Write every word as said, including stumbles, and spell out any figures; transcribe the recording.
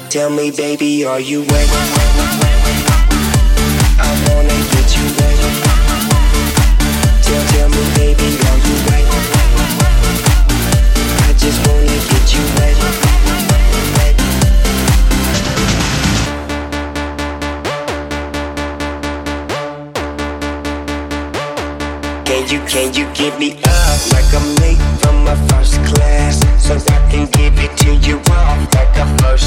Tell me, baby, are you wet? I wanna get you wet. Tell, tell me, baby, are you wet? I just wanna get you wet. Can you, can you give me up like I'm late from my first class, so I can give it to you off like a first